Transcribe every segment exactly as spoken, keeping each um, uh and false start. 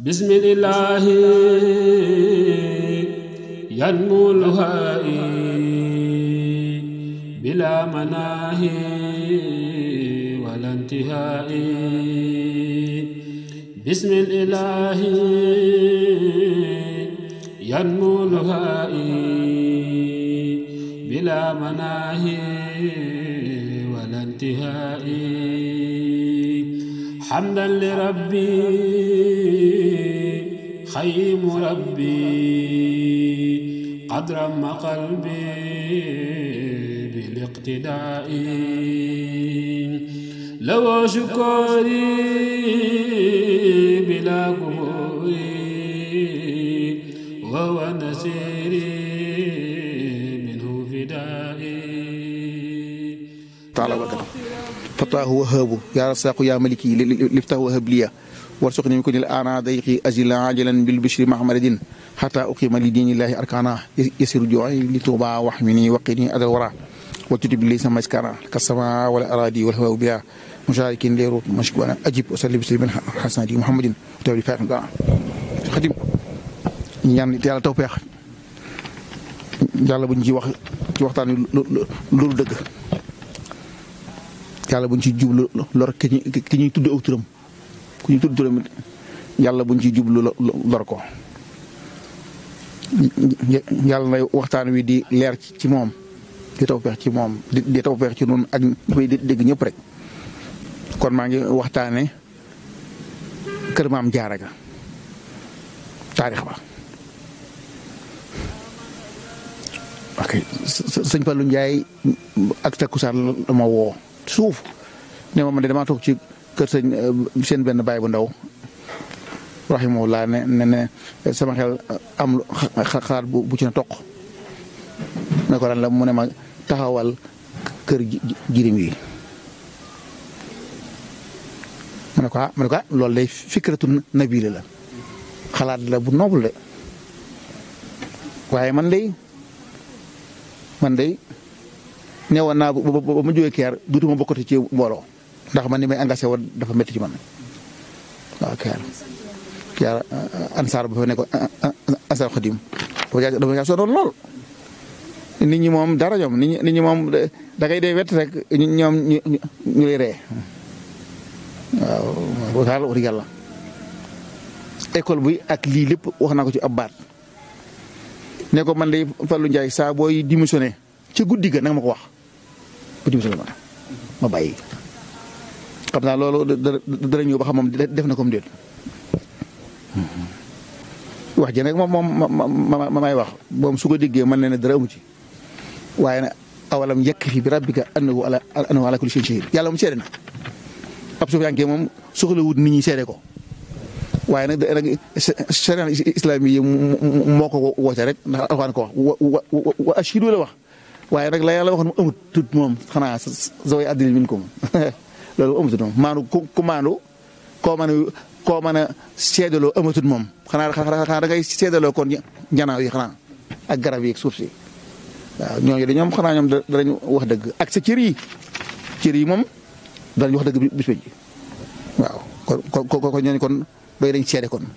bismillaahi yanmul haa'i bilaa manaahi wala intihaa'i bismillaahi yanmul haa'i bilaa manaahi wala intihaa'i hamdan li rabbi خيم ربي قدر ما قلبي بالاقتداء لو شكري بلا قبوري وهو نسيري منه فدائي تعالى وكذا فتاه وهاب يا رزاق يا ملكي لفتاه وهب لي warzuqni min kulli ana dayqi azila ajalan bil bishri mahmaradin hatta uqima li dinillahi arkana yasiru ju'i li tuba wahmini waqini adawara wa tutib li sama iskara kasama wal aradi wal hawa biya musharikin liru mashkwana ajib wa salli bislimin hasanati muhammadin tawli fatim da khadim ñaan yàlla tawfeex yàlla buñ ci wax ci waxtaan lu dëgg yàlla buñ ci jublu lor ki ñuy tudd aw turam ku ñu tudd turam yàlla buñ ci jublu lor ko yàlla na waxtaan wi di leer ci moom di tawfeex ci moom di tawfeex ci noonu ak ñu koy dégg ñëpp rek kon maa ngi waxtaane kër maam Jaara ga taarix ba ok sëñ Fallou Ndiaye ak takkusaan la ma woo suuf ne ma man de damaa toog ci kër sëñ seen benn baay bu ndaw rahimahullah ne ne ne sama xel am xalaat bu bu ci na toq ne ko lan la mu ne ma taxawal kër jirim yi mu ne ko ah mu ne ko ah loolu day fikratu nabile la xalaat la bu noble de waaye man day man day neewoon naa ba ba ma jógee keer duutuma bokkati ci mbooloo ndax man ni may engagé woon dafa métti ci man waaw kay kii ansaar ba fa ne ko ansaar xadim dafa yaa sonnoon lool nit ñi moom dara ñoom nit ñi moom da ngay dee wet rek ñoom ñu ñu lay ree waaw boo taal wax dëgg yàlla école bi ak lii lépp wax naa ko ci ab baat ne ko man de Fallou Ndiaye saa booy démissionné ci guddi ga nanga ma ko wax ba démissionné ma ma bàyyi xam naa loolu dara ñëw ba xam moom def na comme déet wax ji nag moom moom ma ma may wax moom su ko déggee man ne ne dara amu ci waaye nag awalam yakfi bi rabbika annahu ala annahu ala kulli shay'in shahid yàlla moom seede na ab suuf yankee moom soxla wut nit ñi seede ko waaye nag nag charia islami yi moo ko woote rek ndax alxuraan ko wax wa ashidu la wax waaye nag la yàlla waxoon mu amut tut moom xanaa zaway adlin minkum loolu amatut moom maanu ku ku maandu koo mën a koo mën a seedaloo amatut moom xanaa xanaa da ngay seedaloo kon njanaaw yi xanaa ak garab yi ak suuf si waaw ñooñu de ñoom xanaa ñoom danañu wax dëgg ak sa cër yi cër yi moom danañu wax dëgg bis ji waaw kon kon kon ñooñu kon doy dañ seede kon.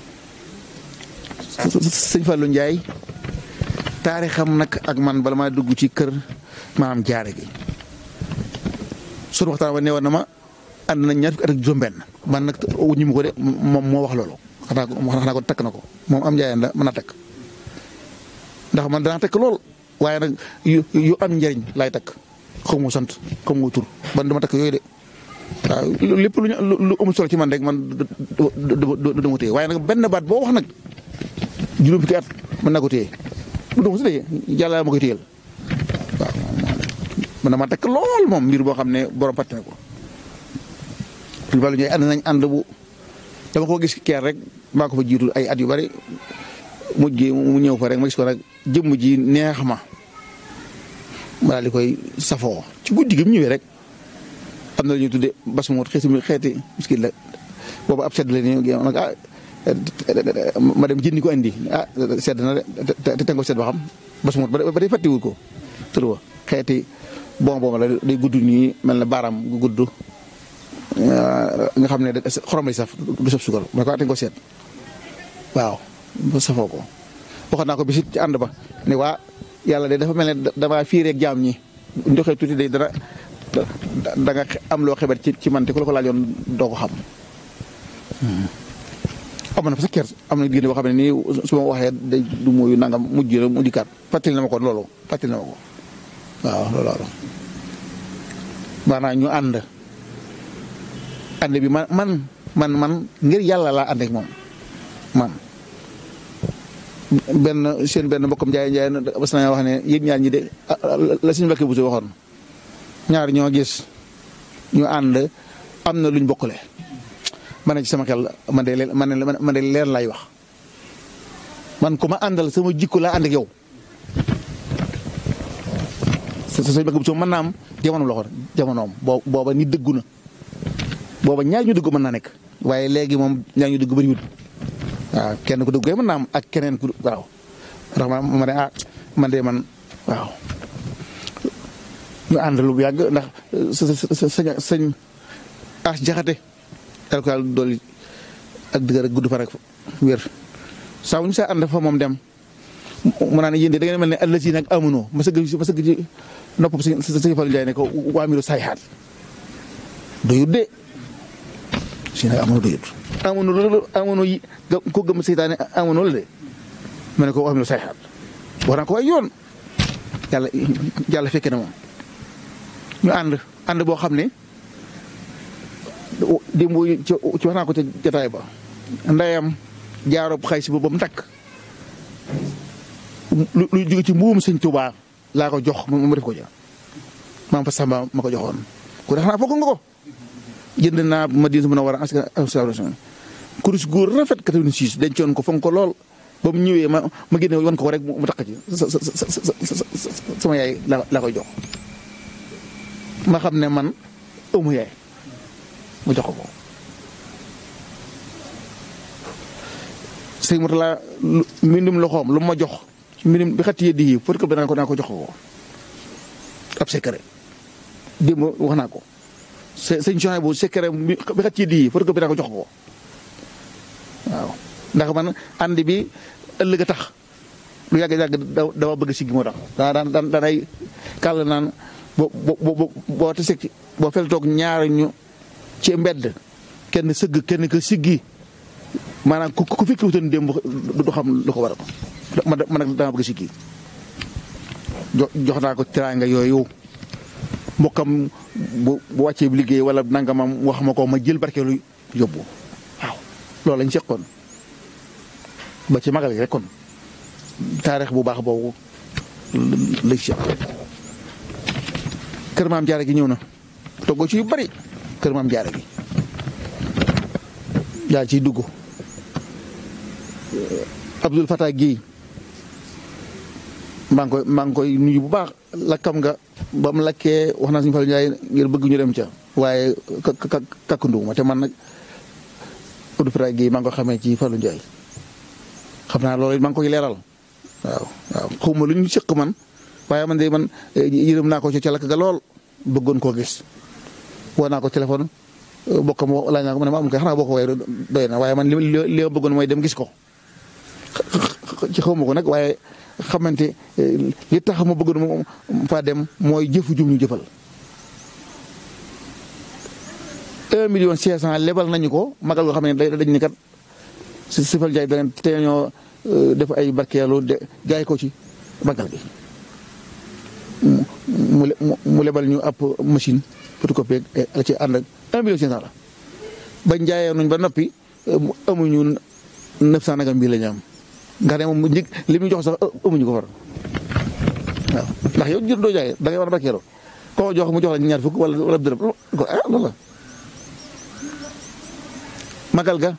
sëñ Fallou Ndiaye taarixam nag ak man bala maa dugg ci kër maam Jaara gi. sunu waxtaan wa ne woon na ma ànd nañ ñaar fukki at ak juróom-benn man nag wuñu mu ko de moom moo wax loolu xanaa ko xanaa ko takk na ko moom am njaayeen la mën a takk ndax man danaa takk lool waaye nag yu yu am njëriñ laay takk xaw ma sant xaw ma tur ban dama takk yooyu de waaw lépp lu ñu lu amul solo ci man rek man du du dama téye waaye nag benn baat boo wax nag juróom fukki at mën naa ko téye du dama si de yàlla ma koy téyel waaw. man dama takk lool moom mbir boo xam ne borom fàtte na ko suñu Fallou Ndiaye ànd nañ ànd bu dama ko gis keer rek maa ko fa jiitu ay at yu bari mujj gi mu ñëw fa rek ma gis ko nag jëmm ji neex ma ma daal di koy safoo ci guddi gi mu ñëwee rek am na lu ñuy tuddee basmoot xeeti xeeti miskit la boobu ab sedd la ni nag ah ma dem jëndi ko andi ah sedd na de te te ko sedd ba xam basmoot ba ba day fàttiwul ko tur wa xeeti bon bon la day gudd nii mel na baaraam gu gudd nga xam ne xorom lay saf du saf suukar ma ko ate ko seet waaw ba safoo ko waxoon naa ko bisit ci ànd ba ne waa yàlla de dafa mel ne damaa fii rek jaam ñi ndoxee tuuti de dara da nga am loo xebat ci ci man te ku la ko laajoon doo ko xam. am na fa sa kër am na génn boo xam ne nii su ma waxee day du muy nangam mujj la mu dikkaat fàttali na ma ko loolu fàttali na ma ko waaw loolu maanaam ñu ànd ànd bi man man man man ngir yàlla laa ànd ak moom man benn seen benn mbokkam njaay njaay bas naa wax ne yéen ñaar ñi de la suñu mbokk bu si waxoon ñaar ñoo gis ñu ànd am na luñ bokkule man ci sama xel man de leen man de man de leen lay wax man ku ma àndal sama jikko laa ànd ak yow sa sa mbokk bu si mën naa am jamono la ko jamonoom boo booba ni dëggu na booba ñaar ñu dëggu mën naa nekk waaye léegi moom ñaar ñu dëggu bëriwul waaw kenn ku dëggu kay mën naa am ak keneen ku waaw ndax ma ma ne ah man de man waaw ñu ànd lu yàgg ndax sa sa sa sëñ as jaxate daal ko yàlla dolli ak dëgër ak gudd fan ak wér saa wu ñu saa ànd fa moom dem mu naa ne yéen de da ngeen mel ne àll si nag amunoo ma sëgg ma sëgg ci nopp si sa sëñ Fallou Ndiaye ne ko waa miru sayxaat doyut de si nag amunoo doyut amunoo loolu amunoo yi ko gëm seytaane amunoo la de ma ne ko waa miru sayxaat war naa ko ay yoon yàlla yàlla fekke na moom ñu ànd ànd boo xam ne démb ci wax naa ko ca jataay ba ndeyam jaaroob xay si ba mu takk lu lu jóge ci mbuum sëñ Tuubaa laa ko jox mu def ko ja maam fa samba ma ko joxoon ku def naa foog nga ko jënd naa ma dina mën a war a askan kurus gu rafet quatre-vingt-six dencoon ko fonk ko lool ba mu ñëwee ma ma génne wan ko rek mu takk ci sama yaay laa koy jox ma xam ne man ëmmu yaay mu jox ko sëñ Mourtala mbindum loxoom lu ma jox mbindum bi xatti yeddi yi fot ko danaa ko naa ko jox ko ab secret démb wax naa ko sëñ Sonia bu secret bi xatti yeddi yi fot ko danaa ko jox ko waaw ndax man ànd bi ëllëg a tax lu yàgg yàgg dama bëgg siggi moo tax daa daan daan daanay kàll naan boo boo boo te seg boo fel toog ñaar ñu ci mbedd kenn sëgg kenn ko siggi maanaam ku ku fikki wutoon démb du xam lu ko waral man man nag dama bëgg siggi jox naa ko teraanga yooyu mbokkam bu bu wàccee bi liggéey wala nangamam wax ma ko ma jël barkeelu yóbbu waaw loolu lañ seqoon ba ci magal gi rek kon taarix bu baax boobu lañ seq kër maam jaare gi ñëw na toggoo ci yu bari kër maam jaare gi yaa ciy dugg Abdul Fatah Guèye maa ngi koy maa ngi koy nuyu bu baax lakkam nga ba mu lakkee wax naa suñu Fallou Ndiaye ngir bëgg ñu dem ca waaye ka kakkanduwuma te man nag Abdul Fatah Guèye maa ngi ko xamee ci Fallou Ndiaye xam naa loolu it maa ngi koy leeral waaw waaw xaw ma lu ñu sëq man waaye man de man yërëm naa ko ca lakk ga lool bëggoon koo gis woo naa ko téléphone bokkam laaj naa ko ma ne ma am kay xanaa boo ko waaye doy na waaye man li li ma bëggoon mooy dem gis ko ci xaw ma ko nag waaye xamante li tax ma bëggoon faa dem mooy jëfu jum ñu jëfal un million cinq cent lebal nañu ko magal nga xam ne dañ ni kat si si Fallou Ndiaye da te ñoo def ay barkeelu de jaay ko ci magal gi mu mu lebal ñu ab machine photocopie la ci ànd ak un million cinq cent la ba njaayee nuñ ba noppi amuñu neuf cent nagam bii la ñu am nga ne moom njëg li muy jox sax amuñu ko far waaw ndax yow jur doo jaay da ngay war a barkeeloo koo jox mu jox la ñaar fukk wala wala dërëm ko ah loolu la magal ga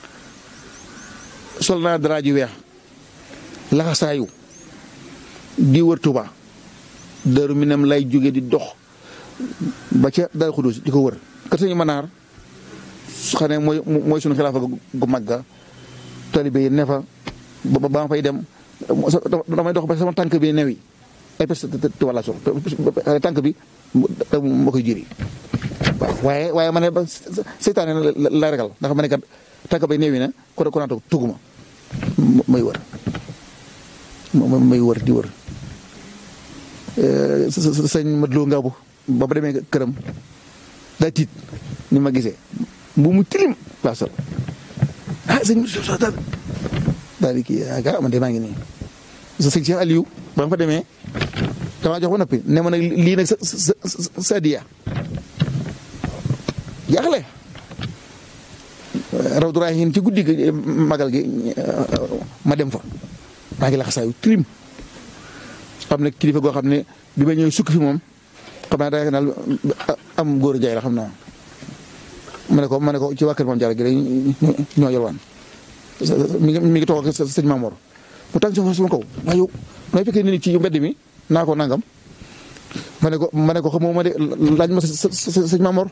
sol naa dara ju weex laxasaayu di wër Tuuba Daaru Minam lay jóge di dox ba ca Daaru Xudoos di ko wër kat sañu manaar xam ne mooy mooy suñu xilaafa gu mag ga taalibe yi ne fa ba ba ma fay dem damay dox ba sama tànk bi newi ay pes te wala so tànk bi ma koy jëri waaw waaye waaye ma ne ba seytaane la ragal ndax ma ne kat tànk bay newi na ko ko naa tuguma may wër may wër di wër sëñ Madlo Ngaabu ba ba demee këram daa tiit ni ma gisee bu mu tilim laa sol ah sëñ bi daal daal di kii ah man de maa ngi nii sëñ Cheikh Aliou ba nga fa demee damaa jox ba noppi ne ma nag lii nag sa sa sa adiya jaaxle Rawdu Rayaahiin ci guddi gi magal gi ma dem fa maa ngi laxasaayu tilim xam ne kilifa goo xam ne bi ma ñëw sukk fi moom xam naa daa naal am góor jaay la xam naa ma ne ko ma ne ko ci waa kër Maam Jaara gi rek ñoo yalwaan mi ngi mi ngi toog ak sëñ Mamor mu tànk si sama kaw waaye yow may fekkee ni ci mbedd mi naa ko nangam ma ne ko ma ne ko xamoo ma de laaj ma sa sëñ Mamor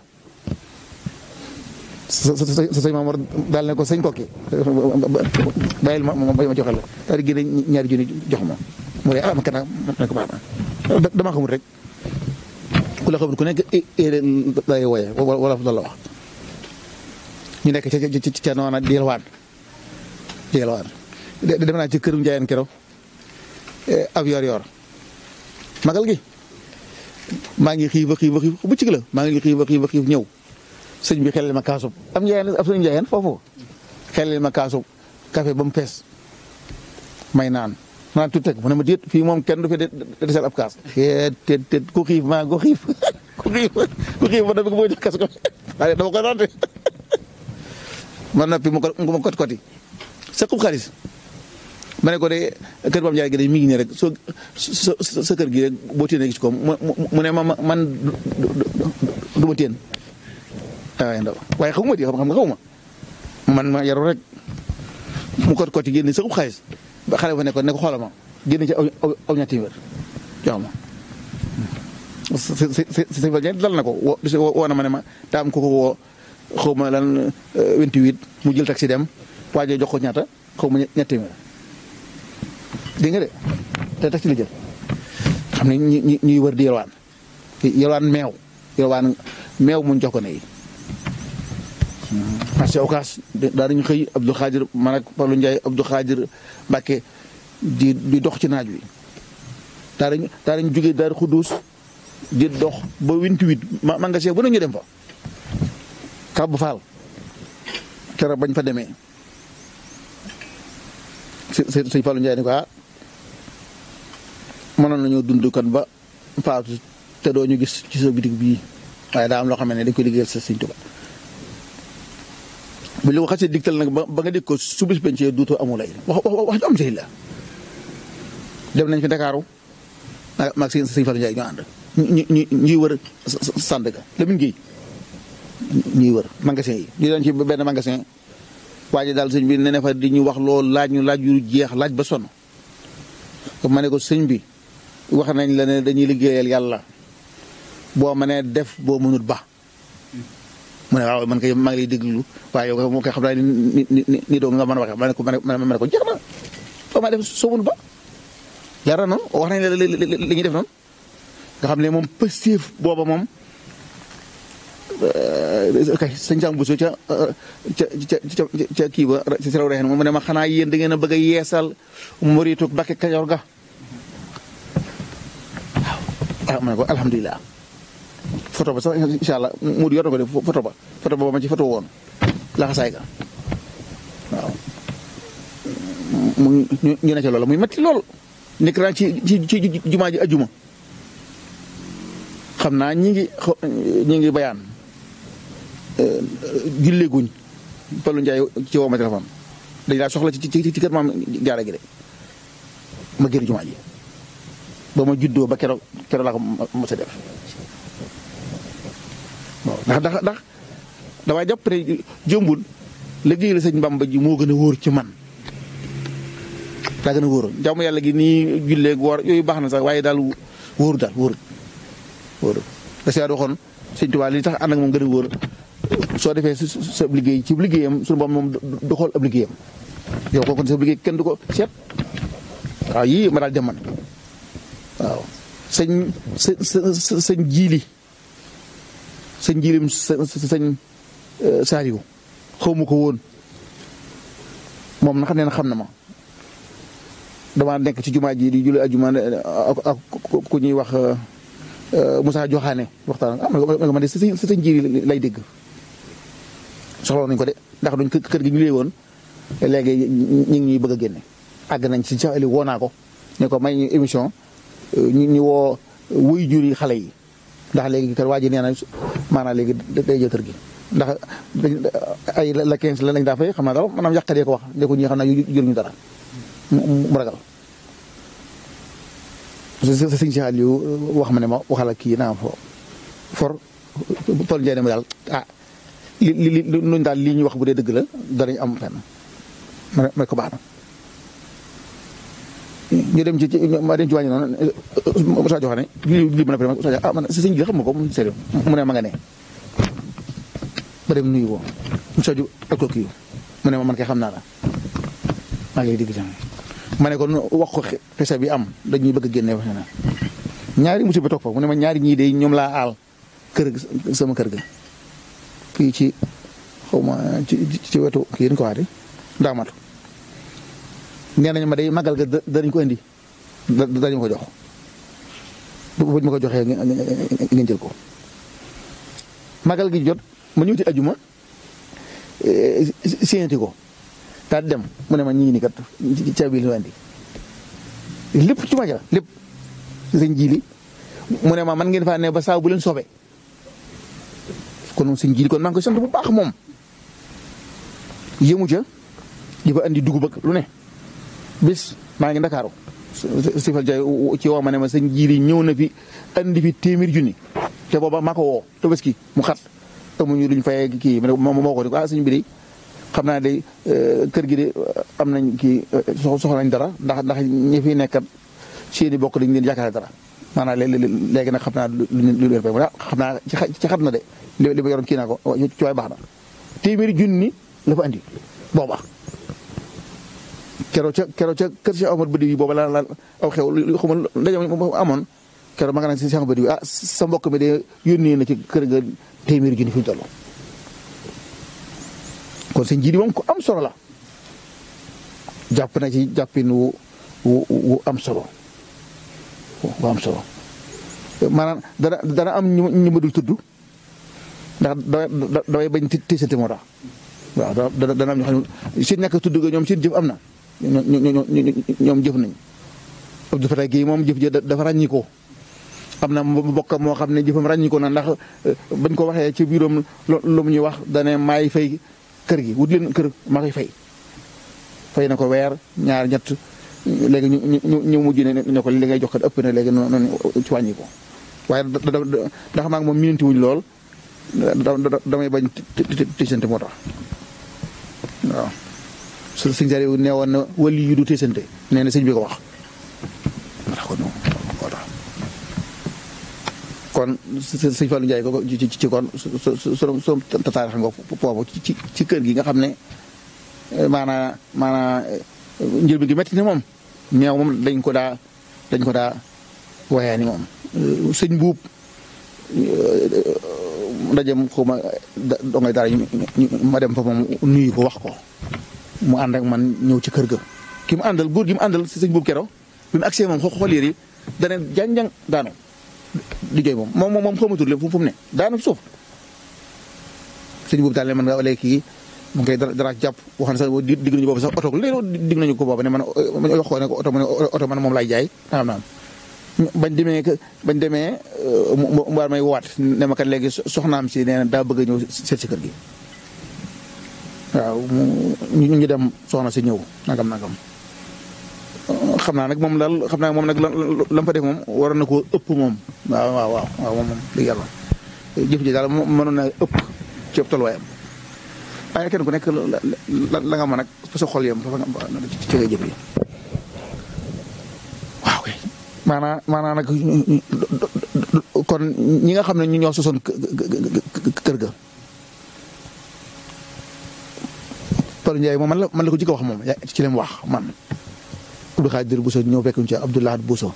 sa sa sëñ Mamor daal ne ko sëñ kokki bàyyil ma ma joxal la daal di génne ñaari junni jox ma mu ne ah ma kenn ne ko baax na damaa xamul rek ku la xamul ku nekk day woye wala la wax ñu nekk ca ca ca noona di yelwaan di yelwaan dem naa ci kërum Njaayeen kero ab yor yor magal gi maa ngi xiif ba xiif ba xiif bu cig la maa ngi xiif ba xiif ba xiif ñëw sëñ bi xelal ma kaasub am Njaayeen ab sëñ Njaayeen foofu xelal ma kaasub café ba mu fees may naan naan tuuti teg mu ne ma déet fii moom kenn du fi desal ab kaas te te ku xiif maa ku xiif ku xiif ku xiif ba dama ko bëgg jox kaas ko waaye dama koy naan man noppi mu ko mu kot koti sa xub xaalis ma ne ko de kër Maam Jaara gi de mi ngi nii rek soo sa sa kër gi rek boo téenee gis ko mu ne ma man du ma téen waaye ndaw waaye xaw ma di xam nga xaw ma man ma yaru rek mu kot koti génne sa xub xaalis ba xale ba ne ko ne ko xoolal ma génne ci aw aw ñetti wér jox ma si si si si dal na ko woo woo na ma ne ma daa am ko ko woo xaw ma lan vingt-huit mu jël taxi dem waajee jox ko ñaata xaw ma ñetti wér dégg nga de te taxi la jël xam ne ñi ñuy wër di yelwaan yelwaan meew yelwaan meew muñ jox ko ne yi marché Ocass daa dañu xëy Abdou Khadir man ak Fallou Ndiaye Abdou Khadir Mbacke di di dox ci naaj wi daa dañu daa dañu jógee Daaru Xuddus di dox ba vingt-huit ma magasin bu nañu dem fa Kab Fall keroog bañ fa demee sëñ Fallou Ndiaye ne ko ah mënoon nañoo dund kon ba faatu te doo ñu gis ci sa bitig bii waaye daa am loo xam ne dañ koy liggéeyal sa sëñ Tuubaa bu ñu ko xasee digtal nag ba ba nga dégg ko su bis pencee duutoo amul ay wax wax ju am sëy la dem nañ fi Ndakaaru maag sëñ sëñ Fallou Ndiaye ñoo ànd ñu ñu ñuy wër Sandaga Lamine Gueye ñuy wër magasin yi ñu doon ci benn magasin waaye daal sëñ bi ne ne fa di ñu wax loolu laaj ñu laaj yu jeex laaj ba sonn ma ne ko sëñ bi wax nañ la ne dañuy liggéeyal yàlla boo mënee def boo mënut ba mu ne waaw man kay maa ngi lay déglu waaye yow moo koy xam naa ni ni ni doo nga mën a waxee ma ne ko ma ne ko jeex na foo ma def soo mënut ba yàlla noonu wax nañ la li ñuy def noonu nga xam ne moom pëstéef booba moom kay sëñ Sam Bousso ca ca ca ca kii ba ci raw rexen mu ne ma xanaa yéen da ngeen a bëgg a yeesal muritu Mbàkke Kajoor ga waaw ma ne ko alhamdulilah photo ba sax incha allah mu yor na ko de photo ba photo ba ma ci photo woon laxasaay ga waaw mu ñu ne ca loolu muy metti lool nekk naa ci ci ci jumaa ji ajuma xam naa ñi ngi ñi ngi bayaan julleeguñ Fallou Ndiaye ci woo ma téléphone dañ laa soxla ci ci ci kër Maam Jaara gi de ma génn jumaa ji ba ma juddoo ba keroog keroog laa ko mos a def waaw ndax ndax ndax damay jàpp ne jëmbul liggéey la sëñ Bamba ji moo gën a wóor ci man daa gën a wóor jàmm yàlla gi nii julleeg woor yooyu baax na sax waaye daal wóoru daal wóoru wóoru da si waxoon sëñ Tuubaa li tax ànd ak moom gën a wóor soo defee sa liggéey ci liggéeyam suñu borom moom du xool ab liggéeyam yow kooku sa liggéey kenn du ko seet waaw yii ma daal dem man waaw sëñ sëñ sëñ jiili sëñ jiilim sëñ Saaliw xaw ma ko woon moom na xam ne na xam na ma damaa nekk ci jumaa ji di julli ajuma ak ak ku ñuy wax Moussa Joxaane waxtaan ah man de si si si ji lay dégg soxla nañ ko de ndax duñ kër gi ñu lay woon léegi ñu ngi ñuy bëgg a génne. àgg nañ ci Cheikh Aliou woo naa ko ne ko may émission ñu ñu woo wuy jur yi xale yi ndax léegi kër waa ji nee na maanaam léegi day jël kër gi. ndax ay la quinze la lañ daa fay xam naa daal maanaam yàqatee ko wax ne ko ñi xam naa jëluñu dara mu ragal. sëñ Cheikh Aliou wax ma ne ma waxal ak kii naa for for Paul Ndiaye ne ma daal ah li li li nuñ daal lii ñu wax bu dee dëgg la danañ am fenn ma ma ko baax na. ñu dem ci ma dem ci wàññi noonu Moussa Joxane li li mën a vraiment Moussa ah man sëñ bi xam nga ko mu sérieux mu ne ma nga ne ba dem nuyu ko Moussa Diouf ak ko kii mu ne ma man kay xam naa la maa ngi lay dégg jàmm ma ne ko wax ko xisa bi am dañuy bëgg a génne wax na ñaari musiba toog fa mu ne ma ñaari ñii de ñoom laa aal kër sama kër ga fii ci xaw ma ci ci wetu kii yéen ko waxati ndaamatu nee nañ ma day magal ga danañ ko indi dañu ko jox buñ ma ko joxee ngeen jël ko magal gi jot ma ñëw ci ajuma séenti ko daal dem mu ne ma ñii ni kat caabi li indi lépp ci ma ja lépp sëñ jiili mu ne ma man ngeen faa ne ba saa bu leen soobee kon sëñ jiili kon maa ngi koy sant bu baax moom yëmu ca di fa andi dugub ak lu ne bis maa ngi Ndakaaru Sifal Jaay ci woo ma ne ma sëñ jiili ñëw na fi andi fi téeméer junni te booba maa ko woo Tabaski mu xat amuñu luñ fayee kii moom moo ko di ko ah sëñ bi de xam naa de kër gi de am nañ kii soxla nañ dara ndax ndax ñi fi nekkat seeni bokk dañ leen yaakaar dara maanaam léegi nag xam naa lu lu leen fay mu xam naa ci xat na de li ma yoroon kii naa ko ci waay baax na téeméeri junni la fa andi booba keroo ca keroo ca kër Cheikh Omar Badi yi booba la la aw xew lu xamul ndaje amoon keroo ma nga naan si Cheikh Badi yi ah sa mbokk mi de yónnee na ci kër ga téeméeri junni fi ñu toll kon sëñ ji di moom ko am solo la jàpp na ci jàppin wu wu wu am solo wu am solo maanaam dana dana am ñu ñu ma dul tudd ndax da damay bañ tiisante moo tax waaw dana dana am ñoo xam ne seen ñàkk tudd ga ñoom seen jëf am na ñoom ñoom jëf nañ Abdou Fatah Guèye moom jëf ji dafa ràññi ko am na mbokkam moo xam ne jëfam ràññi ko na ndax bañ ko waxee ci biiram lu mu ñuy wax dane maay fay kër gi wut leen kër maa koy fay fay na ko weer ñaar ñett léegi ñu ñu ñu mujj ne ne ko li ngay jox kat ëpp na léegi noonu ci wàññi ko waaye ndax maa ngi moom minanti wuñ lool damay bañ tiisante moo tax waaw su sëñ Saliou nee woon na wali yu du tiisante nee na sëñ bi ko wax moo tax kon moo tax kon sëñ Fallou Ndiaye ko ci ci kon su su su tataarix nga foofu ci ci kër gi nga xam ne maanaa maanaa njëlbéen gi metti ne moom ñeew moom dañ ko daa dañ ko daa wayaa ni moom sëñ buub ndajem xaw ma dongay dara ma dem fa moom nuyu ko wax ko mu ànd ak man ñëw ci kër ga ki mu àndal góor gi mu àndal si sëñ buub kero bi mu agsee moom xool yéer yi dane jàng-jàng daanu di jooy moom moom moom xamatul le fu mu ne daanu suuf sëñ buub daal ne man nga léegi kii mu ngi koy dara jàpp wax na sax digg nañu boobu sax oto léegi digg nañu ko boobu ne man wax ko ne ko oto ma ne oto man moom laay jaay naam naam bañ demee bañ demee mu war may waat ne ma kat léegi soxnaam si nee na daa bëgg a ñëw seet si kër gi waaw ñu ñu dem soxna si ñëw nagam nagam xam naa nag moom daal xam naa moom nag la fa def moom waroon na koo ëpp moom waaw waaw waaw waaw moom moom dëgg yàlla jëf ji daal mënoon na ëpp ci ëpp tolluwaayam waaye kenn ku nekk la la nga mën nag fa sa xol yam fa nga ci ngay jëf yi waaw kay maanaa maanaa nag kon ñi nga xam ne ñu ñoo sosoon kër ga Paul Ndiaye moom man la man la ko jëkk a wax moom ci leen wax man Abdou Khadir Bousso ñëw fekkuñ ci Abdoulahat Bousso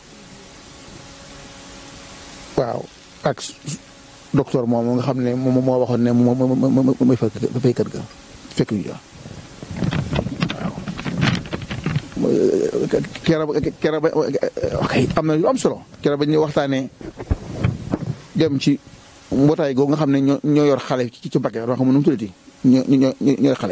waaw ak docteur moom nga xam ne moom moo waxoon ne moom mooy fay kër ga fekk ñu waaw keroog keroog ba ok am na lu am solo keroog ba ñu waxtaanee dem ci mbootaay googu nga xam ne ñoo ñoo yor xale ci ci Mbakke wax nga nu mu tuddati ñoo ñoo ñoo yor xale.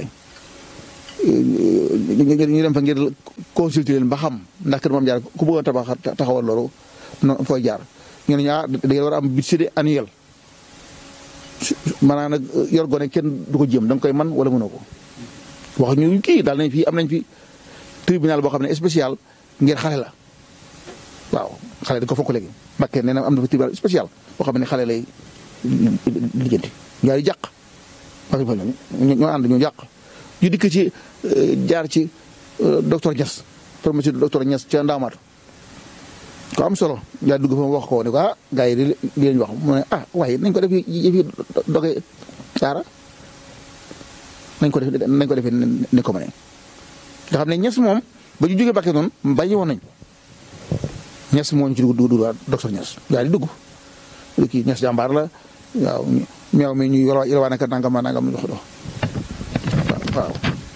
ñu dem fa ngir consulter leen ba xam ndax kër Maam Jaara ku bëggoon tabax taxawal loolu noonu fooy jaar ñu ne ah da ngeen war a am budget annuel maanaam nag yor gone kenn du ko jéem da nga koy man wala mënoo ko. wax ñu kii daal nañ fi am nañ fi tribunal boo xam ne spécial ngir xale la waaw xale da ko fokk léegi Mbakke nee na am na fa tribunal spécial boo xam ne xale lay lijjanti ñaari jàq parce que ñoo ànd ñu jàq ñu dikk ci jaar ci docteur Niass promotion docteur Niass ca Ndaamaatu ko am solo yaa dugg fa mu wax ko ne ko ah gars yi di di leen wax mu ne ah waaye nañ ko def yëfi doge caara nañ ko def nañ ko defee ni ko mënee nga xam ne Niass moom ba ñu jógee Mbakke noonu bàyyi woon nañ Niass moo ñu ci dugg dugg dugg docteur Niass yaa di dugg kii Niass jàmbaar la waaw meew mi ñuy yoroo yoroo naka nangam nangam dox dox waaw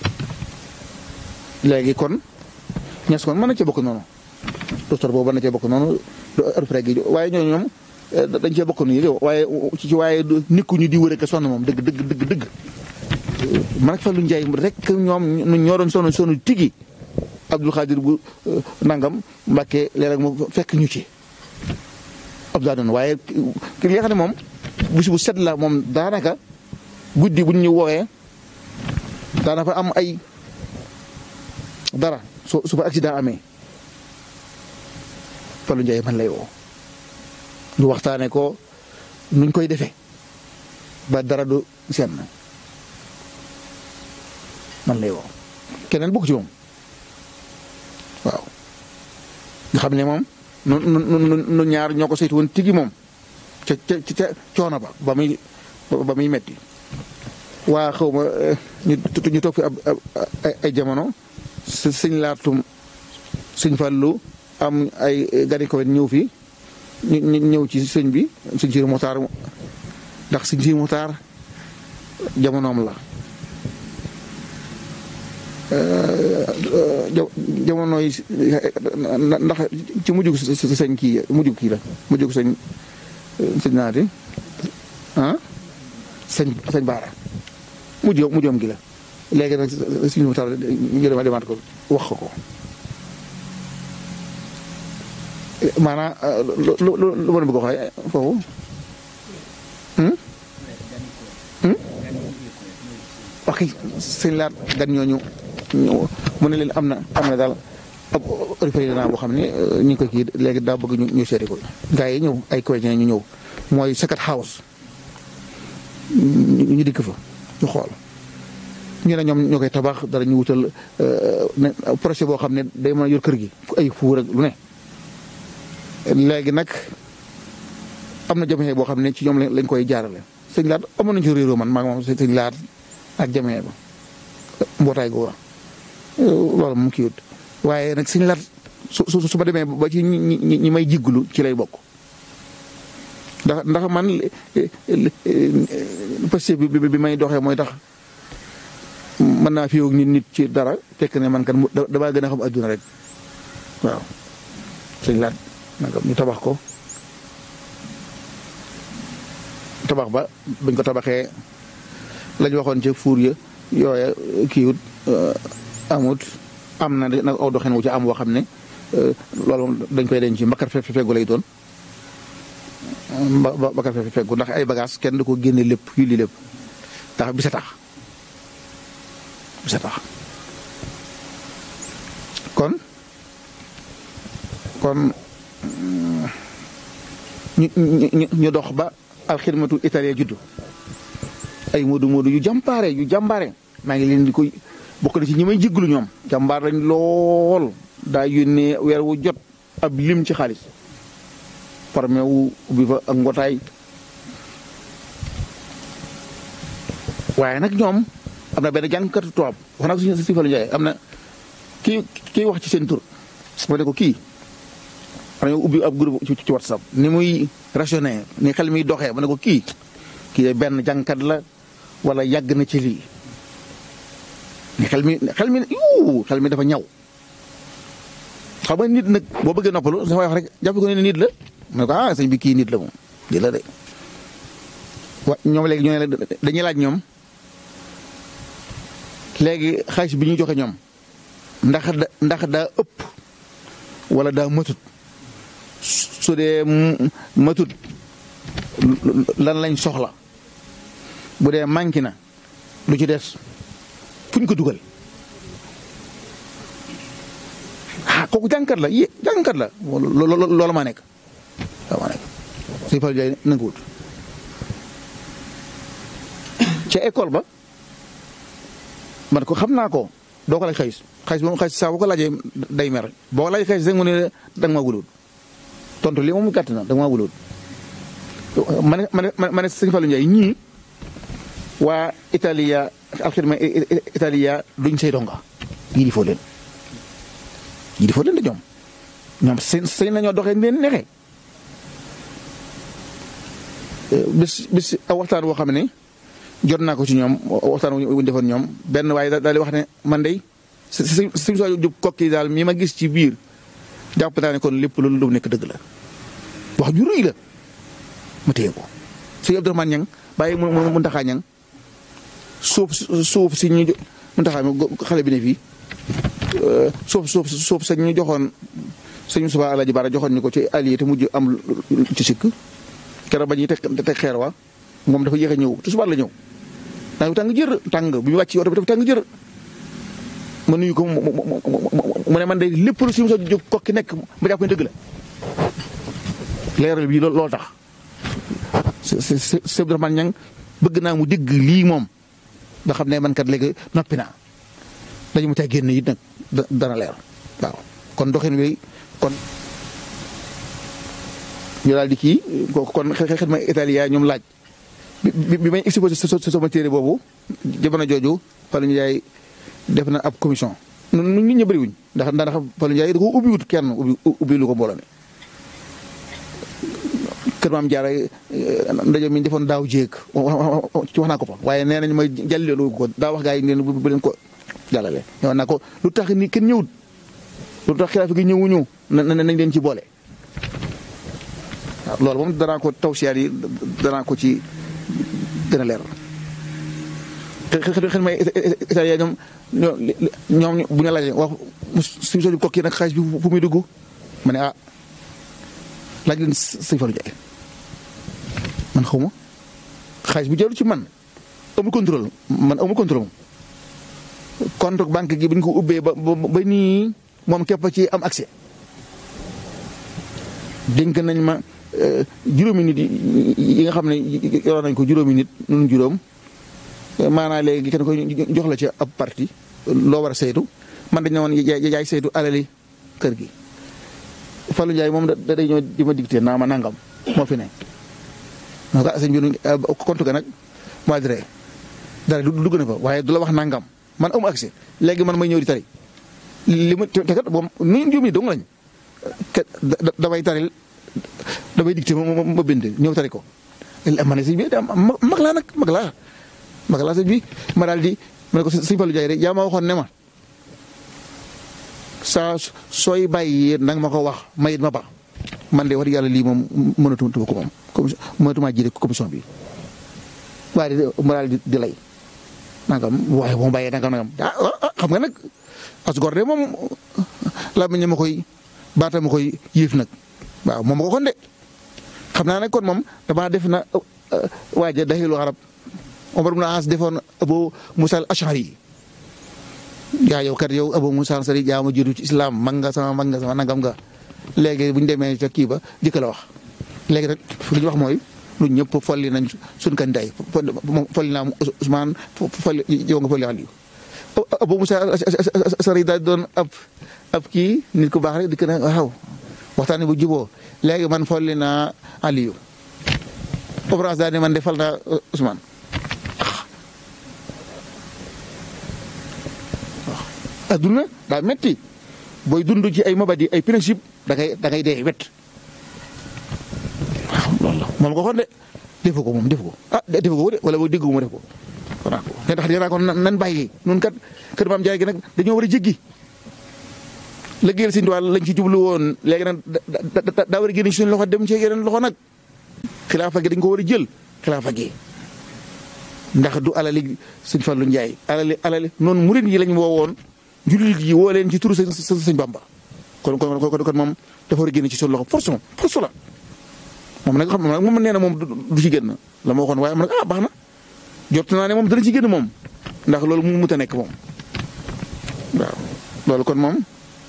léegi kon Niass kon mën na cee bokk noonu docteur boobu mën na cee bokk noonu refreg gi waaye ñooñu ñoom dañ cee bokk nii waaye ci waaye nikku ñu di wër ak sonn moom dëgg dëgg dëgg dëgg man ak Fallou Ndiaye rek ñoom ñoo doon sonn sonn tigi Abdul Xaadir bu nangam Mbakke léeg-léeg mu fekk ñu ci ab daa doon waaye ki nga xam ne moom bis bu set la moom daanaka guddi bu ñu woowee daana fa am ay dara su su fa accident amee Fallou Ndiaye man lay woo ñu waxtaane ko nuñ koy defee ba dara du seen man lay woo keneen bokk ci moom waaw nga xam ne moom nu nu nu ñaar ñoo ko saytu woon tigi moom ca ca ca coono ba ba muy ba muy metti waa xaw ma ñu ñu toog fi ab ay jamono sëñ laatum sëñ Fallu am ay gani ko ñëw fi ñu ñëw ci sëñ bi sëñ Sidi Muxtaar ndax sëñ Sidi Muxtaar jamonoom la jamono yi ndax ci mujjug sëñ kii mujjug kii la mujjug sëñ sëñ naati ah sëñ sëñ Baara mujj mujjoom gi la léegi nag sëñ Muxtaar ñu dema demaat ko wax ko ko maanaam lu lu lu mën a bëgg a waxee foofu ok sëñ laat gan ñooñu mu ne leen am na am na daal ab référendum boo xam ne ñu ngi koy kii léegi daa bëgg ñu ñu seeti ko gars yi ñëw ay comédiens ñu ñëw mooy Secret House ñu dikk fa ñu xool ñu ne ñoom ñoo koy tabax dara ñu wutal projet boo xam ne day mën a yor kër gi ay fuur ak lu ne léegi nag am na jamono boo xam ne ci ñoom lañ koy jaarale sëñ laat amoon nañu ci réeroo man maa ngi moom sëñ laat ak jamono ba mbootaay googu loolu moom kii wut waaye nag sëñ laat su su su ma demee ba ci ñi ñi may jigglu ci lay bokk ndax ndax man parce que bi bi may doxee mooy tax mën naa fi yow nit nit ci dara fekk ne man kan damaa gën a xam adduna rek waaw sëñ laat nangam ñu tabax ko tabax ba bañ ko tabaxee lañ waxoon ci fuur ya yooya kiiwut amut am na nag aw doxin wu ci am woo xam ne loolu dañ koy denc ci mbakar fe feggu lay doon ba mbakar fe feggu ndax ay bagage kenn du ko génne lépp yulli lépp tax bi sa tax bi sa tax kon kon ñu ñu ñu dox ba alxidmatu italien juddu ay moodu moodu yu jàmbaare yu jàmbaare maa ngi leen di koy bokk na ci ñi may jéglu ñoom jàmbaar lañ lool daa yónnee weer wu jot ab lim ci xaalis parme wu ubbi fa ak ngootaay waaye nag ñoom am na benn jàngkatu tubaab wax na ko si si Fallou Ndiaye am na kii kii wax ci seen tur ma ne ko kii xanaa ubbi ab groupe ci ci WhatsApp ni muy raisonné ni xel mi doxee ma ne ko kii kii benn jàngkat la wala yàgg na ci lii ni xel mi xel mi yuu xel mi dafa ñaw xam nga nit nag boo bëggee noppalu dafa wax rek jàpp ko ne nit la ma ne ko ah sëñ bi kii nit la moom di la de wa ñoom léegi ñoo ne dañuy laaj ñoom léegi xaalis bi ñu joxe ñoom ndax da ndax daa ëpp wala daa matut su dee matut lan lañ soxla bu dee manqué na lu ci des fuñ ko dugal ah kooku jànkat la yé jànkat la loolu maa nekk loolu maa nekk suñu Fallou Ndiaye nangu wut ca école ba man ko xam naa ko doo ko laaj xaalis xaalis moom xaalis saa boo ko laajee day mer boo ko laaj xaalis rek mu ne da nga maa wulul tontu li moom gàtt na da nga maa wulul ma ne ma ne ma ne sëñ Fallou Ndiaye ñii waa Italia alxidma Italia duñ say donga yii di foo leen yii di foo leen de ñoom ñoom seen seen nañoo doxee leen neexee bis bis aw waxtaan woo xam ne jot naa ko ci ñoom waxtaan wu ñu defoon ñoom benn waaye daal di wax ne man de si si si soo jub kokki daal mi ma gis ci biir jàpp naa ne kon lépp loolu lu nekk dëgg la wax ju rëy la ma téye ko si Abdourahmane Niang bàyyi mu mu Muntaxa Niang suuf suuf si ñu Muntaxa xale bi ne fii suuf suuf suuf sa ñu joxoon sëñ Suba Alaaji Bara joxoon ñu ko ci allié te mujj am ci sikk keroog ba ñuy teg teg xeer wa moom dafa yéex a ñëw te suba la ñëw daa ngi tàng jër tàng bi mu wàcc oto bi dafa tàng jër ma nuyu ko mu ne man de lépp lu si mos a jóg kokki nekk ma jàpp ne dëgg la leeral bi loolu tax s s Abdourahmane Niang bëgg naa mu dégg lii moom nga xam ne man kat léegi noppi naa dañu mu caa génn it nag dana leer waaw kon doxin wi kon ñu daal di kii kon xet ma Italia ñoom laaj bi bi may exposé sa sama téere boobu jamono jooju Fallou Ndiaye def na ab commission ñun nit ñi bëriwuñ ndax ndax Fallou Ndiaye da ko ubbiwut kenn ubbi ubbi lu ko mbooloo mi kër maam Jaara ndaje mi ñu defoon daaw jéeg ci wax naa ko fa waaye nee nañ ma jàllale ko daa wax gaa yi neen bu leen ko jàllale wax naa ko lu tax ni kenn ñëwut lu tax xilaafa gi ñëwuñu nañ leen ci boole waaw loolu moom danaa ko taw siyaar yi danaa ko ci gën a leer xel may italien ñoom ñoom bu ñu laajee wax suñu soju kokki nag xaalis bi fu muy dugg ma ne ah laaj leen sëñ Fallou Ndiaye man xaw ma xaalis bu jarul ci man amul contrôle man amul contrôle moom compte banque gi bi ñu ko ubbee ba ba nii moom képp ci am accès dénk nañ ma juróomi nit yi nga xam ne yoroon nañ ko juróomi nit ñun juróom maanaam léegi kenn ko jox la ci ab parti loo war a saytu man dañ ne woon yaay saytu alali kër gi Fallou Ndiaye moom da day ñëw di ma dicté naa ma nangam moo fi ne donc ah sëñ bi compte ga nag moo adhéré dara dugg na fa waaye du la wax nangam man amu accès léegi man may ñëw di tari li ma te kat moom nu ñu juum dong lañ damay taril damay dicté ma ma bind ñëw tari ko ma ne sëñ bi mag laa nag mag laa mag laa sëñ bi ma daal di ma ne ko sëñ Fallou Ndiaye rek yaa ma waxoon ne ma saa sooy bàyyi nag ma ko wax mayit ma ba man de wax dëgg yàlla lii moom mënatuma ko moom commission mënatumaa jiite commission bi waaye ma daal di di lay nangam waaye moom bàyyee nangam nangam ah xam nga nag as gor de moom la ma ma koy baata ma koy yéef nag waaw moom ma ko kon de xam naa ne kon moom damaa def na waaja daxilu arab Omar ibn As defoon Abu Musa al-Ash'ari yaa yow kat yow Abu Musa al-Ash'ari yaa ma jiitu ci islam mag nga sama mag nga sama nangam nga léegi bu ñu demee ca kii ba jëkk la wax léegi nag li ñu wax mooy ñun ñëpp folli nañ suñ kandidaay folli naa Ousmane folli yow nga folli Aliou Abu Musa al-Ash'ari daal doon ab ab kii nit ku baax rek di ko ne waaw waxtaan bu juboo léegi man folli naa Aliou Obrance daal ne man de fal naa Ousmane adduna daa metti booy dund ci ay mabadi ay principe da ngay da ngay dee wet waaw loolu la moom ko xoon de defu ko moom defu ko ah defu ko de wala boo déggu ma def ko xanaa ko te tax dinaa ko nan bàyyi nun kat kër maam Jaay gi nag dañoo war a jéggi liggéeyal Sëñ Tuubaa lañ ci jublu woon léegi nag daa war a génn ci suñu loxo dem ci yeneen loxo nag xilaafa gi dañ ko war a jël xilaafa gi ndax du alali Sëñ Fallu Njaay alali alali noonu murid yi lañ woo woon jullit yi woo leen ci turu Sëñ Sëñ Bamba kon kon kon moom dafa war a génn ci suñu loxo force force la moom nag xam moom nee na moom du ci génn la ma waxoon waaye man nag ah baax na jot naa ne moom dana ci génn moom ndax loolu mu mut a nekk moom waaw loolu kon moom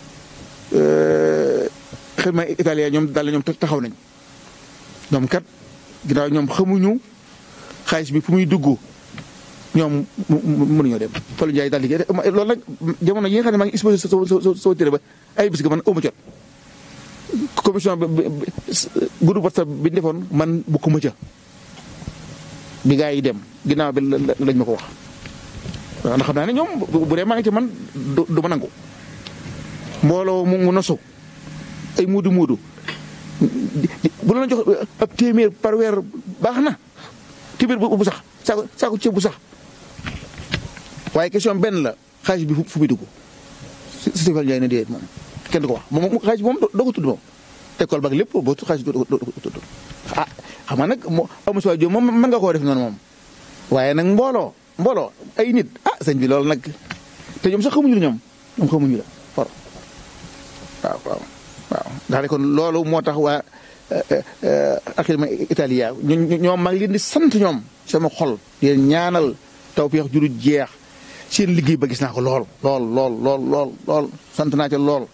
xel ma italien ñoom daal ñoom taxaw nañ ñoom kat ginnaaw ñoom xamuñu xaalis bi fu muy dugg ñoom mënuñoo dem Fallou Ndiaye daal di loolu nag jamono yi nga xam ne maa ngi exposé soo soo soo téré ba ay bis ga man ëmma jot commission bi groupe WhatsApp bi ñu defoon man bokkuma ca bi gaa yi dem ginnaaw bi lañ ma ko wax waaw ndax xam naa ne ñoom bu dee maa ngi ci man du ma nangu mbooloo mu mu nosu ay muudu muudu bu la jox ab téeméer par weer baax na téeméer bu sax saako saako ceeb bu sax waaye question benn la xaalis bi fu muy dugg si si Fallou Ndiaye ne déedéet moom kenn du ko wax moom xaalis bi moom doo ko tudd moom école bak lépp boo xaalis doo ko tudd ah xam nga nag moo amu si waay moom mën nga koo def noonu moom waaye nag mbooloo mbooloo ay nit ah sëñ bi loolu nag te ñoom sax xamuñu la ñoom ñoom xamuñu la for waaw waaw waaw ndax kon loolu moo tax waa Académie Italia ñoom maa ngi leen di sant ñoom sama xol di leen ñaanal tawfeex juru jeex seen liggéey ba gis naa ko lool lool lool lool lool lool sant naa ca lool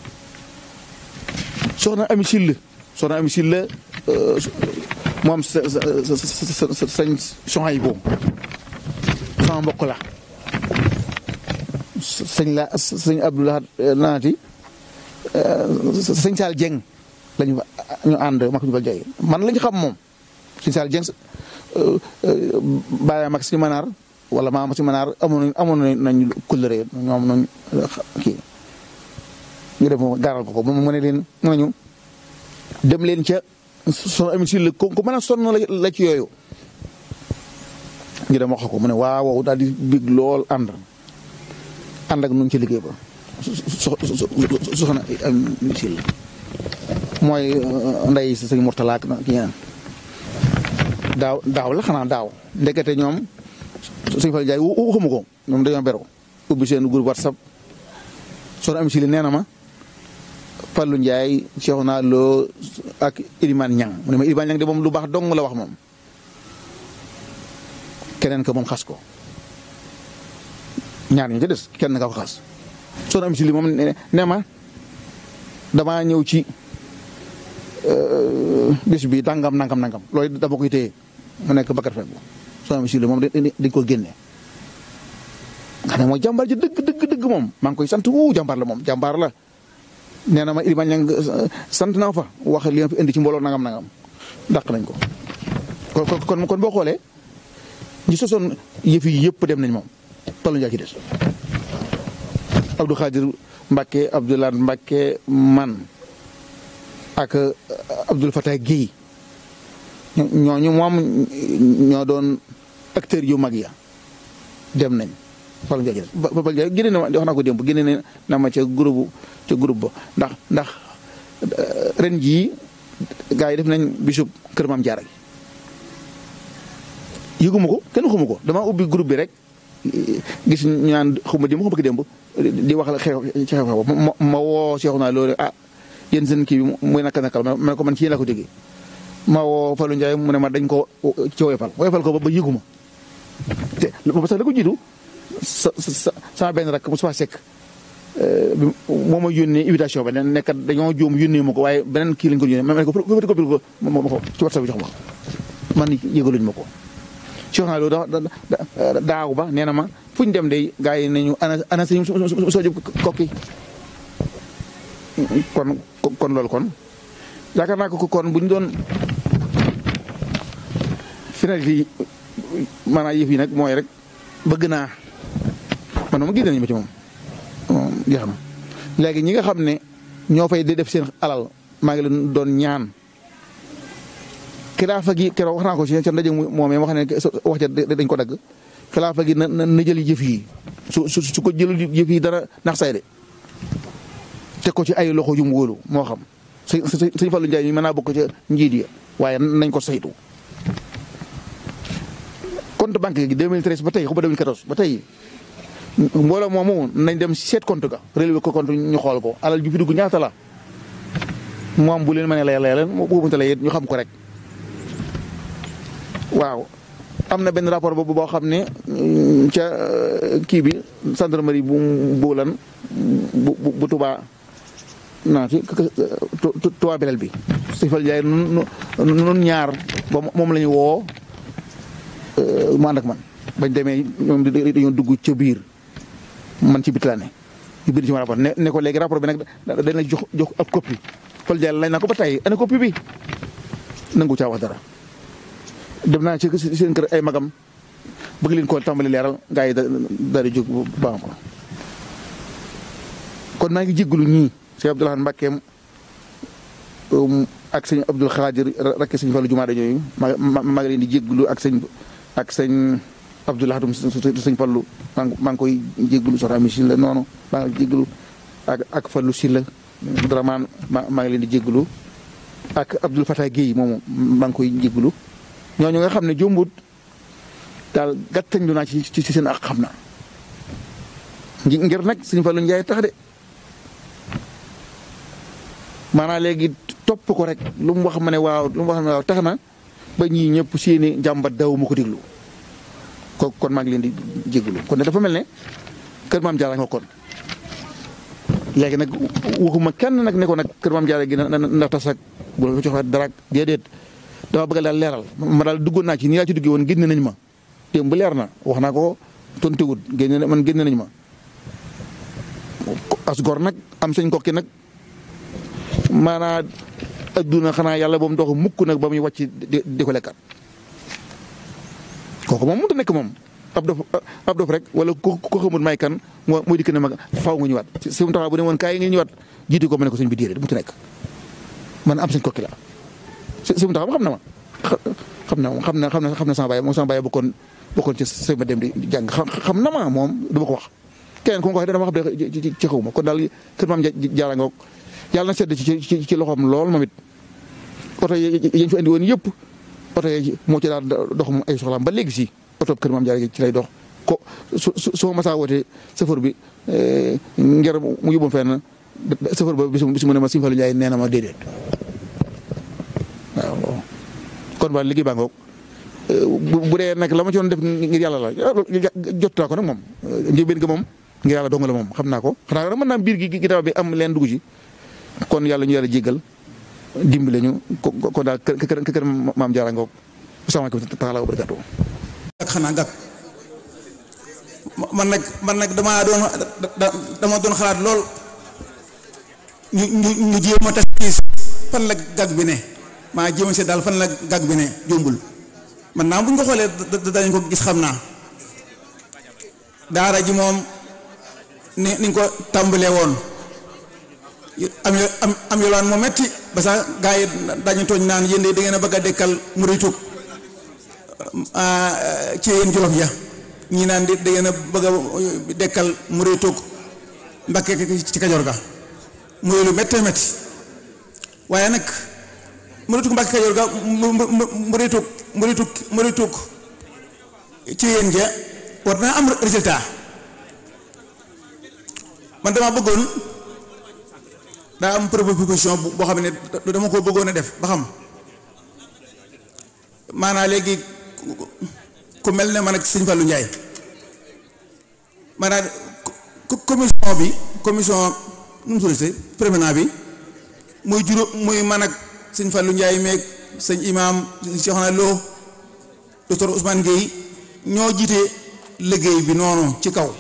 soxna Ami Sylla soxna Ami Sylla moom sa sa sa sañ soxay boobu sama mbokk la sëñ la sëñ Abdoulaye naati sëñ Saal Dieng lañu ñu ànd ma ko ñu bal jay man lañu xam moom sëñ Saal Dieng bàyyi mag si manaar wala maa ma si manaar amoon amoon nañu couleur ñoom nañ kii ñu def gaaral ko ko mu ne leen mu nañu dem leen ca son Ami Sylla ko ko mën a sonn la ci yooyu ñu dem wax ko mu ne waaw waaw daal di big lool ànd ànd ak nu ci liggéey ba soxna Ami Sylla mooy ndey si sëñ Mourtala ak ki ñaan daaw daaw la xanaa daaw ndekete ñoom sëñ Fallou Ndiaye waxuma ko ñoom dañoo beru ubbi seen groupe WhatsApp soxna Ami Sylla nee na ma Fallou Ndiaye Cheikhouna Lo ak Ilimane Niang mu ne ma Ilimane Niang de moom lu baax dong la wax moom keneen ka moom xas ko ñaar ñu ca des kenn ka ko xas soxna Ami Sylla moom nee ma damaa ñëw ci bés bi dangam nangam nangam loolu dama koy téye mu nekk Bakar Fekk soxna Ami Sylla moom dañ ko génne nga ne mooy jàmbaar ji dëgg dëgg dëgg moom maa ngi koy sant wu jàmbaar la moom jàmbaar la nee na ma Ilimane Niang sant naa fa wax li nga fi indi ci mbooloo nangam nangam dàq nañ ko kon kon kon boo xoolee ñi sosoon yëf yi yëpp dem nañ moom Fallou Ndiaye ci des Abdou Khadir Mbacke Abdoulaye Mbacke man ak Abdoul Fatah Guèye ñooñu moom ñoo doon acteurs yu mag ya dem nañ Fallou Ndiaye ci des Fallou Ndiaye génne na ma wax naa ko démb génne na ma ca groupe ca groupe ba ndax ndax ren jii gars yi def nañ bisub kër Maam Jaara gi yëguma ko kenn xuma ko dama ubbi groupe bi rek gis ñu naan xuma démb xuma ko démb di wax la xew ci xew-xew ma woo Cheikhouna loolu ah yéen seen kii bi muy naka nakal ma ne ko man ci yéen la ko déggee ma woo Fallou Ndiaye mu ne ma dañ ko ci woyofal woyofal ko ba ba yëguma te ba sax la ko jiitu sa sa sama benn rakk Moussa Seck moo ma yónnee invitation ba ne nekkat dañoo juum yónnee ma ko waaye beneen kii lañ ko yónnee ma ne ko fëti ko ko ma ko ci WhatsApp bi jox ma man yëgaluñ ma ko Cheikhouna loolu da daaw ba nee na ma fu ñu dem de gars yi nañu ana ana sëñ soo jub kokki kon kon loolu kon yaakaar naa ko kon bu ñu doon finalité maanaam yëf yi nag mooy rek bëgg naa man moom gis nañu ma ci moom jeex na léegi ñi nga xam ne ñoo fay di def seen alal maa ngi leen doon ñaan xilaafa gi keroog wax naa ko ci ca ndaje moomee wax ne wax ja dañ ko dagg xilaafa gi na na jël jëf yi su su su ko jël jëf yi dara nax say de teg ko ci ay loxo yu mu wóolu moo xam sëñ sëñ Fallou Ndiaye mi mën naa bokk ca njiit yi waaye nañ ko saytu. compte banque gi deux mille treize ba tey xaw ma deux mille quatorze ba tey mbooloo moomu nañ dem seet compte ga relevé ko compte ñu xool ko alal ju fi dugg ñaata la moom bu leen mënee layal layal bu mënta lay ñu xam ko rek. waaw am na benn rapport boobu boo xam ne ca kii bi gendarmerie bu bu lan bu bu Touba non ci Touba Belel bi sëñ Fallou Ndiaye nun ñaar ba moom la ñu woo mu ànd ak man bañ demee ñoom dañoo dugg ca biir man ci biti laa ne ñu bind ci ma rapport ne ne ko léegi rapport bi nag dañ la jox jox ab copie Fallou Ndiaye lañ na ko ba tey ana copie bi nangu caa wax dara. dem naa ci seen kër ay magam bëgg leen koo tàmbali leeral gaa yi daal di jóg baax ma kon maa ngi jégalu ñii sëñ Abdou Lahad Mbacké ak sëñ Abdoul Khadir rakk sëñ Fallou Jumaada ñooyu ma maa ngi leen di jégalu ak sëñ ak sëñ Abdou Lahad sëñ Fallou maa ngi maa ngi koy jégalu soxna Ami Sylla noonu maa ngi jégalu ak ak Fallou Sylla Dramane maa maa ngi leen di jégalu ak Abdoul Fatah Guèye moomu maa ngi koy jégalu. ñooñu nga xam ne jombut daal gàttañ lu naa ci ci seen ak xam na ngir nag sëñ Fallou Ndiaye tax de maanaam léegi topp ko rek lu mu wax ma ne waaw lu mu wax ma ne waaw tax na ba ñii ñëpp seeni jàmbat daw mu ko déglu ko kon maa ngi leen di jégalu kon ne dafa mel ne kër maam Jaara nga kon léegi nag waxuma kenn nag ne ko nag kër maam Jaara gi na ndax tas ak bu la fa jox dara déedéet dama bëgg daal leeral ma daal duggoon naa ci nii laa ci duggee woon génne nañ ma démb bu leer na wax naa ko tontuwut génne man génne nañ ma as gor nag am sëñ kokki nag maanaam adduna xanaa yàlla boobu dox mukk nag ba muy wàcc di di ko lekkat kooku moom mënut a nekk moom ab dof ab dof rek wala ku ko xamul may kan moo muy dikk ne ma faaw nga ñëwaat si mu taxaw bu ne woon kaay nga ñëwaat jiitu ko ma ne ko sëñ bi déedéet mënut a nekk man am sëñ kokki la si mu taxaw xam na ma xam na xam na xam na xam na sama baay moom sama baay bokkoon bokkoon ci sëñ ma dem di jàng xam na ma moom du ma ko wax keneen ku ma ko waxee dama xam ne ci xaw ma kon daal kër maam Jaara ngoog yàlla na sedd ci ci ci loxoom lool moom it oto yi ñu fi andi woon yëpp oto yi moo ci daal dox mu ay soxlaam ba léegi si oto kër maam Jaara ci lay dox ko su su su ma masaa wootee chauffeur bi ngir mu yóbbu fenn chauffeur ba bisu bisu mu ne ma Sëñ Fallou Ndiaye nee na ma déedéet waaw kon ba liggéey baa ngoog bu dee nag la ma ci doon def ngir yàlla la jot naa ko nag moom njëlbéen ga moom ngir yàlla dong la moom xam naa ko xanaa nag mën naa biir gi ginnaaw bi am leen dugg ci kon yàlla ñu yàlla jéggal dimbale ñu ko daal kër kër kër maam Jaara ngoog asalaamaaleykum taala wa barakaatu ak xanaa gàkk man nag man nag damaa doon dama doon xalaat lool ñu ñu ñu jéem a tas fan la gàkk bi ne maa jéem a seet daal fan la gàkk bi ne jombul man naa bu ñu ko xoolee dañu ko gis xam naa daara ji moom ni niñ ko tàmbalee woon am am am yolaan moo metti ba sax gaa yi dañu tooñ naan yéen de da ngeen a bëgg a dekkal mu rëy tug ci yéen jolof ya ñii naan di da ngeen a bëgg a dekkal mu rëy tug Mbàkke ci Kajoor ga muy lu méttee métti waaye nag mu rëy tug Mbàkke Kajoor ga mu mu rëy tug mu rëy tug mu rëy tug ci yéen ja war naa am résultat man dama bëggoon daa am proposition boo xam ne dama ko bëggoon a def ba xam maanaam léegi ku mel ne man ak Sëñ Fallou Ndiaye maanaam commission bi commission nu mu tuddati permanent bi muy juróom muy man ak Sëñ Fallou Ndiaye meeg sëñ imam Cheikhouna Lo docteur Ousmane Gueye ñoo jiite liggéey bi noonu ci kaw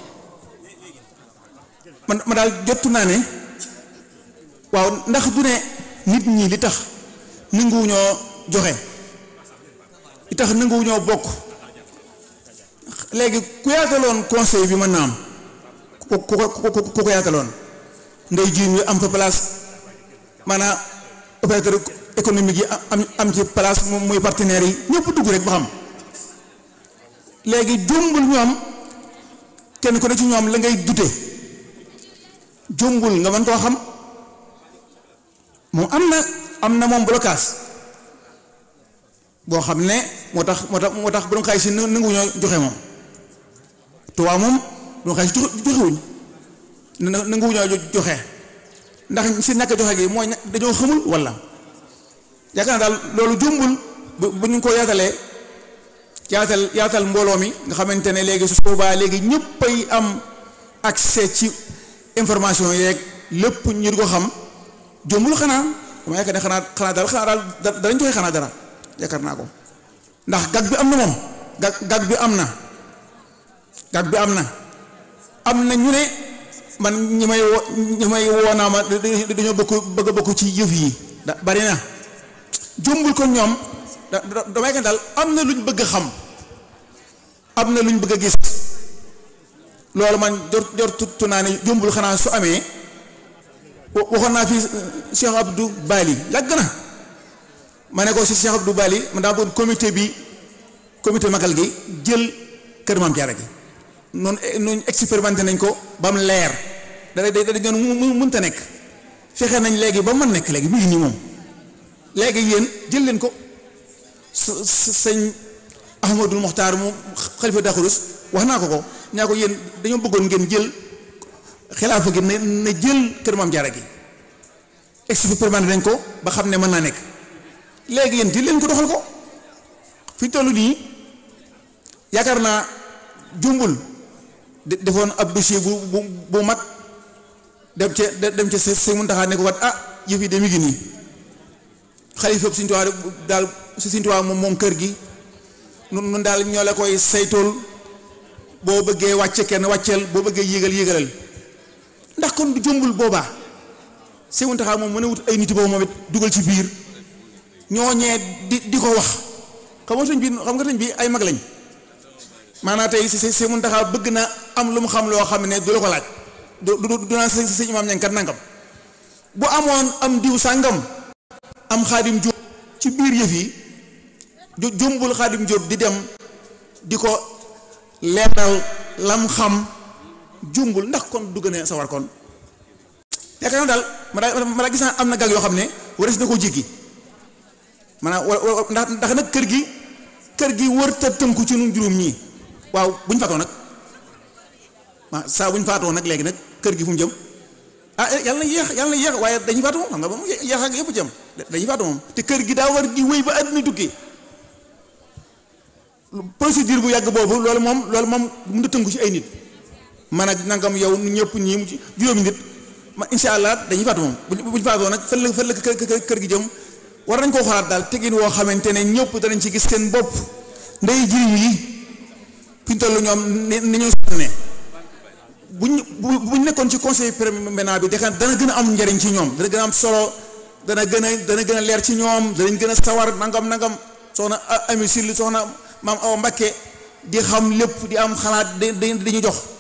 man ma daal jottu naa ne waaw ndax du ne nit ñi li tax nanguwuñoo joxe li tax nanguwuñoo bokk léegi ku yaataloon conseil bi mën naa am ku ku ku ku ko yaataloon ndey jiim yi am fa place maanaam opérateur économique yi am am ci place moom muy partenaires yi ñëpp dugg rek ba xam léegi jombul ñoom kenn ku ne ci ñoom la ngay dute jombul nga mën koo xam moom am na am na moom blocage boo xam ne moo tax moo tax moo tax borom xaalis si nanguwuñoo joxe moom Tuubaa moom borom xaalis joxewuñ nanguwuñoo joxe ndax si ñàkk joxe gi mooy dañoo xamul walla yaakaar naa daal loolu jumbul bu ñu ko yaatalee yaatal yaatal mbooloo mi nga xamante ne léegi su boobaa léegi ñëppay am accès ci information yeeg lépp ñu di ko xam jumbul xanaa dama yaakaar ne xanaa xanaa daal xanaa daal danañ joxe xanaa dara yaakaar naa ko ndax gag bi am na moom gag gag bi am na gag bi am na am na ñu ne man ñi may wo ñi may woo naa ma dañoo bokk bëgg a bokk ci yëf yi da bari na jumbul ko ñoom da damay kan daal am na luñ bëgg a xam am na luñ bëgg a gis loolu man jor jortu naa ne jumbul xanaa su amee waxoon naa fi Cheikh Abdou Bali yàgg na ma ne ko si Cheikh Abdou Bali man daa bëgg comité bi comité magal gi jël kër Maam Jaara gi noonu noonu expérimenté nañ ko ba mu leer da da da doon mu mënta nekk fexe nañ léegi ba mën nekk léegi mu ngi nii moom léegi yéen jël leen ko sëñ Ahmadul Moxtaar mu xalifa Daxurus wax naa ko ko ñaa ko yéen dañoo bëggoon ngeen jël xilaafa gi ne na jël kër Maam Jaara gi expérimenté nañ ko ba xam ne mën naa nekk léegi yéen jël leen ko doxal ko fi tollu nii yaakaar naa jumbul defoon ab dossier bu bu bu mag dem ca dem ca Sëñ Muntaxa ne ko wat ah yëf yi de mi ngi nii xalifa Sëñ Tuubaa daal si Sëñ Tuubaa moom moom kër gi nun nun daal ñoo la koy saytool boo bëggee wàcce kenn wàcceel boo bëggee yéegal yéegalal ndax kon du jumbul boobaa Sëñ Muntaxa moom mën a wut ay nit boobu moom it dugal ci biir ñooñee di di ko wax xam nga sëñ bi xam nga sëñ bi ay mag lañ maanaam tey si si Muntaxa bëgg na am lu mu xam loo xam ne du la ko laaj du du du naan sëñ sëñ Imaam ñankat nangam bu amoon am diw sàngam am Xaadim Jóob ci biir yëf yi jumbul Xaadim Jóob di dem di ko leeral lam xam jumbul ndax kon du gën a sawar kon yaakaar naa daal ma daa ma daa gis naa am na gag yoo xam ne waras na koo jéggi maanaam ndax ndax nag kër gi kër gi wër ta tënku ci nun juróom ñii waaw bu ñu faatoo nag waaw saa bu ñu faatoo nag léegi nag kër gi fu mu jëm ah yàlla na yéex yàlla na yéex waaye dañuy faatu moom xam nga moom yéex ak yëpp jëm dañuy faatu moom te kër gi daa war di wéy ba àdduna tukki procédure bu yàgg boobu loolu moom loolu moom mënut a tënku ci ay nit man ak nangam yow ñëpp ñii mu ci juróomi nit ma incha allah dañuy faatu moom bu ñu faatoo nag fan la fan la kër gi jëm war nañ koo xoolaat daal tegin woo xamante ne ñëpp danañ ci gis seen bopp ndey jiriñ yi fi ñu toll ñoom ni ni ñu sànne buñ buñ nekkoon ci conseil permanent bi dana gën a am njariñ ci ñoom dana gën a am solo dana gën a dana gën a leer ci ñoom danañ gën a sawar nangam nangam soxna Ami Sil soxna maam Awa Mbakke di xam lépp di am xalaat di di ñu jox